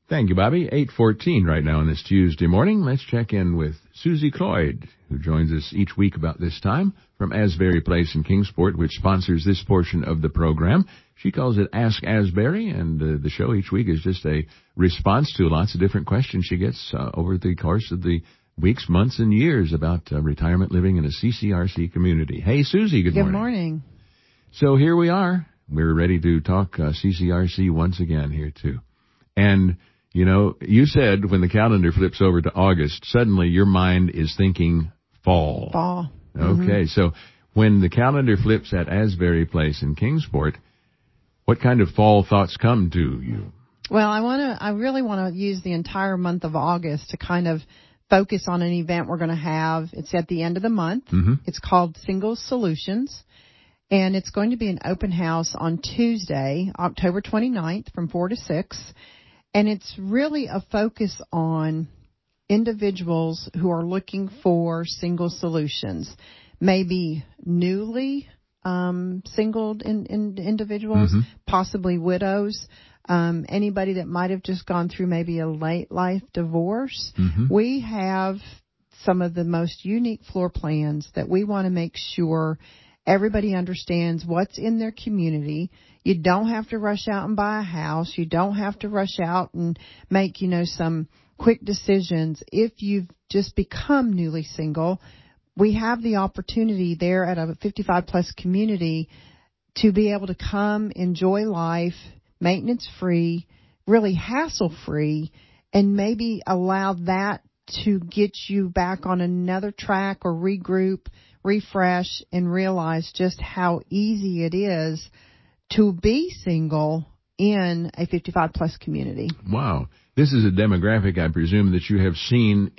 Thank you, Bobby. 8:14 right now on this Tuesday morning. Let's check in with Susie Cloyd, who joins us each week about this time from Asbury Place in Kingsport, which sponsors this portion of the program. She calls it Ask Asbury, and the show each week is just a response to lots of different questions she gets over the course of the weeks, months, and years about retirement living in a CCRC community. Hey, Susie, good morning. Good morning. So here we are. We're ready to talk CCRC once again here, too. And you know, you said when the calendar flips over to August, suddenly your mind is thinking fall. Fall. Okay, so when the calendar flips at Asbury Place in Kingsport, what kind of fall thoughts come to you? Well, I really want to use the entire month of August to kind of focus on an event we're going to have. It's at the end of the month. Mm-hmm. It's called Singles Solutions, and it's going to be an open house on Tuesday, October 29th from 4 to 6. And it's really a focus on individuals who are looking for single solutions, maybe newly singled individuals, possibly widows, anybody that might have just gone through maybe a late life divorce. We have some of the most unique floor plans that we want to make sure everybody understands what's in their community. You don't have to rush out and buy a house. You don't have to rush out and make, some quick decisions. If you've just become newly single, we have the opportunity there at a 55-plus community to be able to come, enjoy life, maintenance-free, really hassle-free, and maybe allow that to get you back on another track or regroup, refresh, and realize just how easy it is to be single in a 55-plus community. Wow. This is a demographic, I presume, that you have seen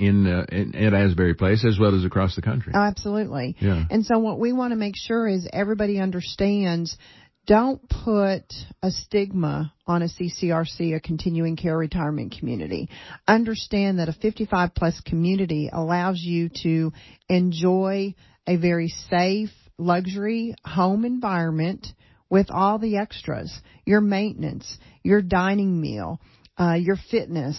at Asbury Place as well as across the country. Oh, absolutely. Yeah. And so what we want to make sure is everybody understands, don't put a stigma on a CCRC, a continuing care retirement community. Understand that a 55-plus community allows you to enjoy a very safe, luxury home environment with all the extras, your maintenance, your dining meal, your fitness,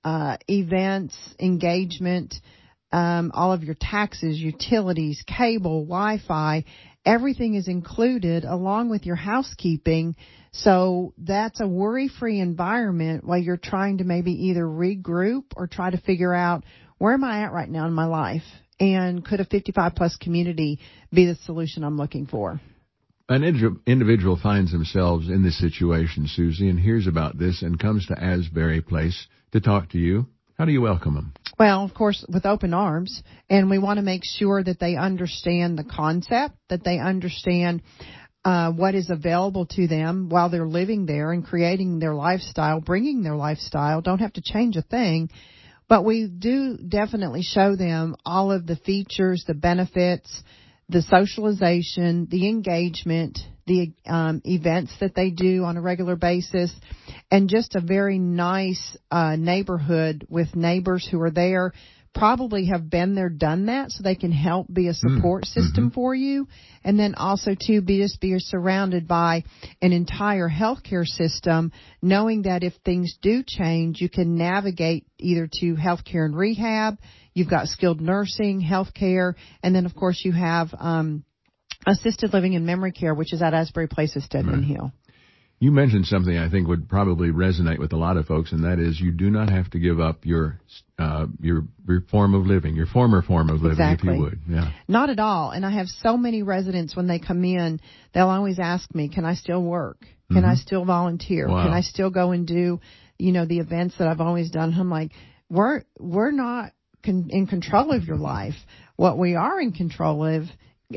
events, engagement, all of your taxes, utilities, cable, Wi-Fi, everything is included along with your housekeeping. So that's a worry-free environment while you're trying to maybe either regroup or try to figure out, where am I at right now in my life? And could a 55-plus community be the solution I'm looking for? An individual finds themselves in this situation, Susie, and hears about this and comes to Asbury Place to talk to you. How do you welcome them? Well, of course, with open arms, and we want to make sure that they understand the concept, that they understand what is available to them while they're living there and creating their lifestyle, bringing their lifestyle. Don't have to change a thing. But we do definitely show them all of the features, the benefits, the socialization, the engagement, the events that they do on a regular basis, and just a very nice neighborhood with neighbors who are there, probably have been there, done that, so they can help be a support system for you. And then also, too, be surrounded by an entire healthcare system, knowing that if things do change, you can navigate either to healthcare and rehab. You've got skilled nursing, healthcare, and then, of course, you have assisted living and memory care, which is at Asbury Place of Stedman Hill. You mentioned something I think would probably resonate with a lot of folks, and that is you do not have to give up your form of living, your former form of living, exactly. if you would. Yeah. Not at all. And I have so many residents, when they come in, they'll always ask me, can I still work? Can I still volunteer? Wow. Can I still go and do, the events that I've always done? I'm like, we're not in control of your life. What we are in control of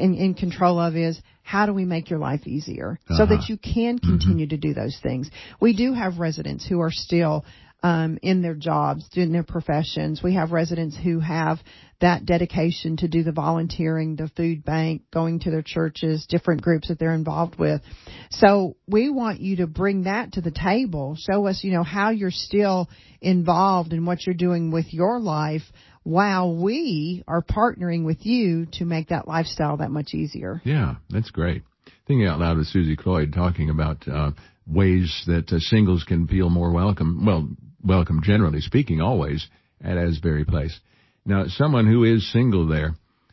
is, how do we make your life easier so that you can continue to do those things? We do have residents who are still in their jobs, doing their professions. We have residents who have that dedication to do the volunteering, the food bank, going to their churches, different groups that they're involved with. So we want you to bring that to the table. Show us, how you're still involved in what you're doing with your life, while we are partnering with you to make that lifestyle that much easier. Yeah, that's great. Thinking out loud with Susie Cloyd, talking about ways that singles can feel more welcome. Well, welcome, generally speaking, always at Asbury Place. Now, someone who is single there,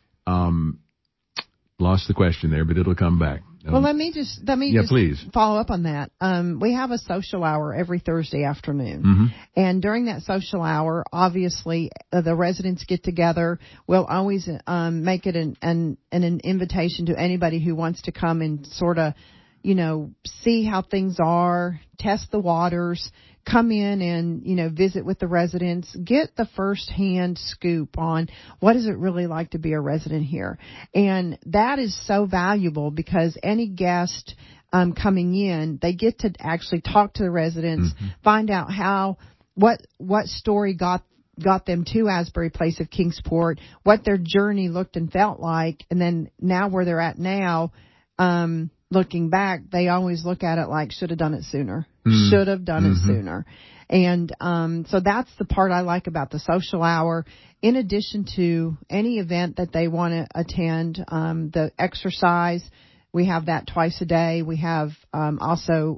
lost the question there, but it'll come back. Well, let me just please follow up on that. We have a social hour every Thursday afternoon. Mm-hmm. And during that social hour, obviously, the residents get together. We'll always make it an invitation to anybody who wants to come and sort of, see how things are, test the waters, come in and, visit with the residents, get the first-hand scoop on what is it really like to be a resident here. And that is so valuable because any guest coming in, they get to actually talk to the residents, mm-hmm. find out what story got them to Asbury Place of Kingsport, what their journey looked and felt like, and then now where they're at now, looking back, they always look at it like should have done it sooner. Mm-hmm. Should have done it sooner. And so that's the part I like about the social hour. In addition to any event that they want to attend, the exercise, we have that twice a day. We have also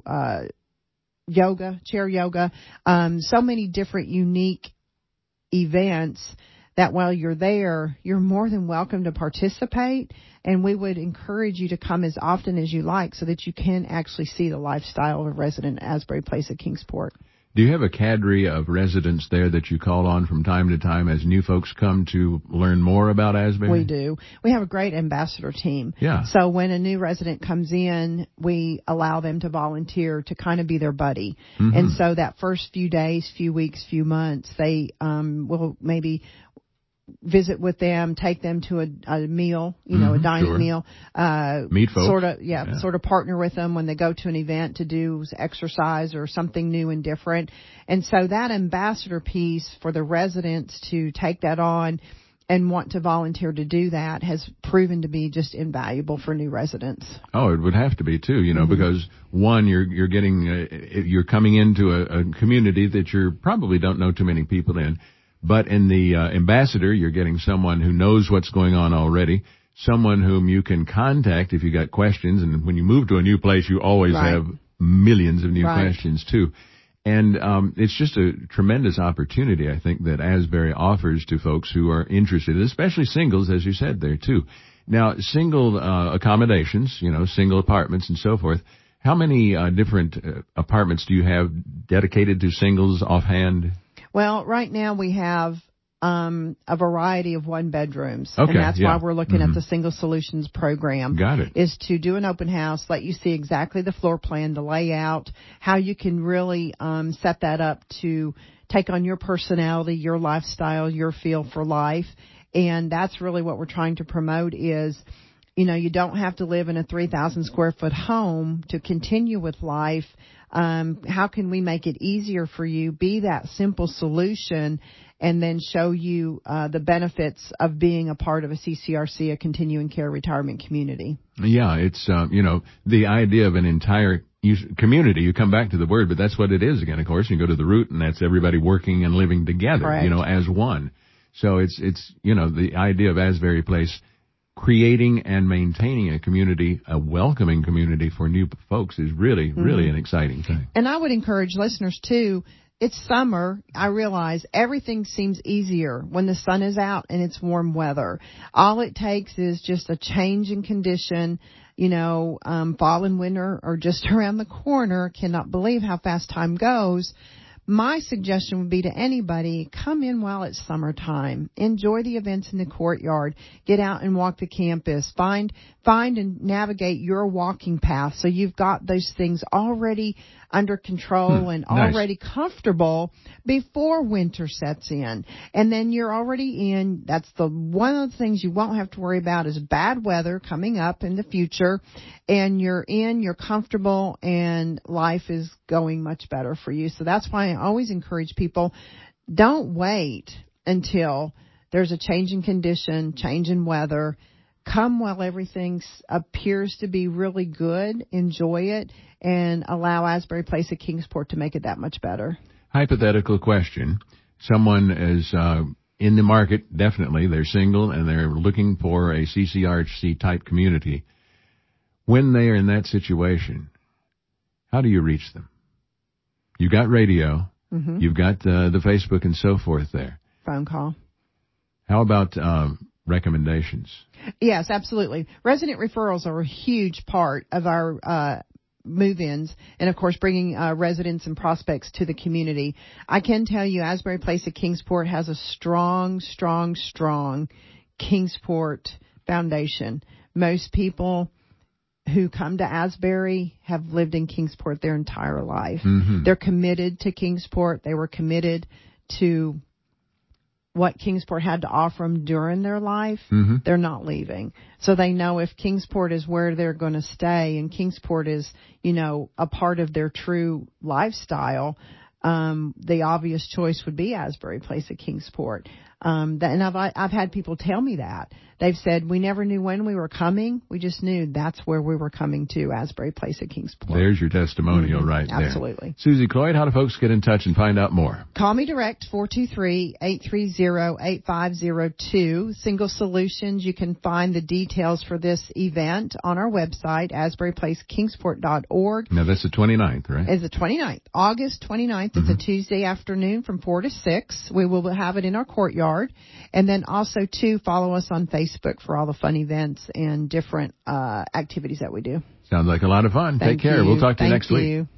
yoga, chair yoga, so many different unique events that while you're there, you're more than welcome to participate, and we would encourage you to come as often as you like so that you can actually see the lifestyle of a resident at Asbury Place at Kingsport. Do you have a cadre of residents there that you call on from time to time as new folks come to learn more about Asbury? We do. We have a great ambassador team. Yeah. So when a new resident comes in, we allow them to volunteer to kind of be their buddy. Mm-hmm. And so that first few days, few weeks, few months, they will maybe visit with them, take them to a meal, a dining meal. Meet folks. Sort of partner with them when they go to an event to do exercise or something new and different. And so that ambassador piece for the residents to take that on and want to volunteer to do that has proven to be just invaluable for new residents. Oh, it would have to be too, mm-hmm. because one, you're getting, you're coming into a community that you probably don't know too many people in. But in the ambassador, you're getting someone who knows what's going on already, someone whom you can contact if you got questions. And when you move to a new place, you always have millions of new questions too. And it's just a tremendous opportunity, I think, that Asbury offers to folks who are interested, especially singles, as you said there too. Now, single accommodations, single apartments and so forth. How many different apartments do you have dedicated to singles offhand? Well, right now we have a variety of one-bedrooms. Okay, and that's why we're looking at the Single Solutions program. Got it. Is to do an open house, let you see exactly the floor plan, the layout, how you can really set that up to take on your personality, your lifestyle, your feel for life. And that's really what we're trying to promote is, you don't have to live in a 3,000 square foot home to continue with life. How can we make it easier for you? Be that simple solution and then show you the benefits of being a part of a CCRC, a continuing care retirement community. Yeah, it's, the idea of an entire community. You come back to the word, but that's what it is again, of course. You go to the root, and that's everybody working and living together, Correct. As one. So it's the idea of Asbury Place creating and maintaining a community, a welcoming community for new folks is really, really an exciting thing. And I would encourage listeners, too, it's summer. I realize everything seems easier when the sun is out and it's warm weather. All it takes is just a change in condition. Fall and winter are just around the corner. Cannot believe how fast time goes. My suggestion would be to anybody, come in while it's summertime. Enjoy the events in the courtyard. Get out and walk the campus. Find and navigate your walking path so you've got those things already under control and already comfortable before winter sets in. And then you're already in. That's one of the things you won't have to worry about is bad weather coming up in the future. And you're comfortable, and life is going much better for you. So that's why I always encourage people, don't wait until there's a change in condition, change in weather. Come while everything appears to be really good. Enjoy it and allow Asbury Place at Kingsport to make it that much better. Hypothetical question. Someone is in the market, definitely. They're single and they're looking for a CCRC type community. When they are in that situation, how do you reach them? You got radio. Mm-hmm. You've got the Facebook and so forth there. Phone call. How about recommendations? Yes, absolutely. Resident referrals are a huge part of our move-ins, and of course bringing residents and prospects to the community. I can tell you Asbury Place at Kingsport has a strong Kingsport foundation. Most people who come to Asbury have lived in Kingsport their entire life. Mm-hmm. They're committed to Kingsport. They were committed to what Kingsport had to offer them during their life. Mm-hmm. They're not leaving. So they know if Kingsport is where they're going to stay and Kingsport is, a part of their true lifestyle, the obvious choice would be Asbury Place at Kingsport. And I've had people tell me that. They've said, we never knew when we were coming. We just knew that's where we were coming to, Asbury Place at Kingsport. There's your testimonial right there. Absolutely. Susie Cloyd, how do folks get in touch and find out more? Call me direct, 423-830-8502. Single Solutions. You can find the details for this event on our website, asburyplacekingsport.org. Now, that's the 29th, right? It's the 29th, August 29th. It's a Tuesday afternoon from 4 to 6. We will have it in our courtyard. And then also, too, follow us on Facebook for all the fun events and different activities that we do. Sounds like a lot of fun. Take care. We'll talk to you next week. Thank you.